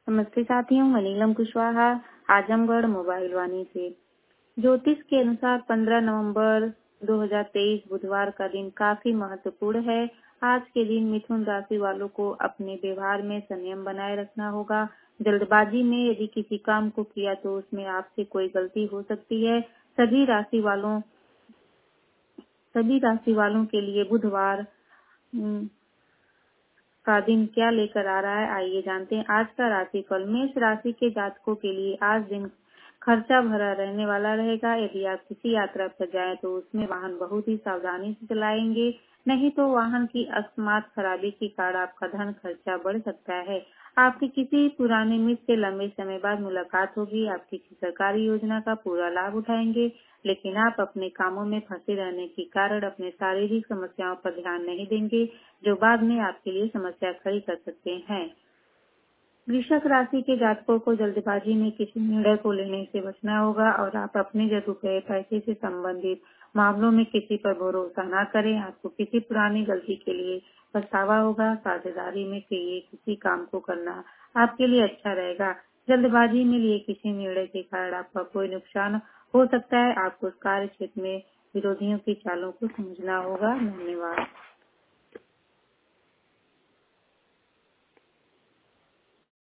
नमस्ते साथियों, मैं नीलम कुशवाहा आजमगढ़ मोबाइल वाणी से। ज्योतिष के अनुसार 15 नवंबर 2023 बुधवार का दिन काफी महत्वपूर्ण है। आज के दिन मिथुन राशि वालों को अपने व्यवहार में संयम बनाए रखना होगा। जल्दबाजी में यदि किसी काम को किया तो उसमें आपसे कोई गलती हो सकती है। सभी राशि वालों के लिए बुधवार का दिन क्या लेकर आ रहा है, आइए जानते हैं। आज का राशिफल। मेष राशि के जातकों के लिए आज दिन खर्चा भरा रहने वाला रहेगा। यदि आप किसी यात्रा पर जाएं तो उसमें वाहन बहुत ही सावधानी से चलाएंगे, नहीं तो वाहन की अकस्मात खराबी के कारण आपका धन खर्चा बढ़ सकता है। आपकी किसी पुराने मित्र से लंबे समय बाद मुलाकात होगी। आप किसी सरकारी योजना का पूरा लाभ उठाएंगे, लेकिन आप अपने कामों में फंसे रहने के कारण अपने शारीरिक समस्याओं पर ध्यान नहीं देंगे, जो बाद में आपके लिए समस्या खड़ी कर सकते हैं। वृश्चिक राशि के जातकों को जल्दबाजी में किसी निर्णय को लेने से बचना होगा और आप अपने रुपए पैसे से संबंधित मामलों में किसी पर भरोसा न करें। आपको किसी पुरानी गलती के लिए पछतावा होगा। साझेदारी में किसी काम को करना आपके लिए अच्छा रहेगा। जल्दबाजी में लिए किसी निर्णय के कारण आपका कोई नुकसान हो सकता है। आपको कार्य क्षेत्र में विरोधियों की चालों को समझना होगा। धन्यवाद।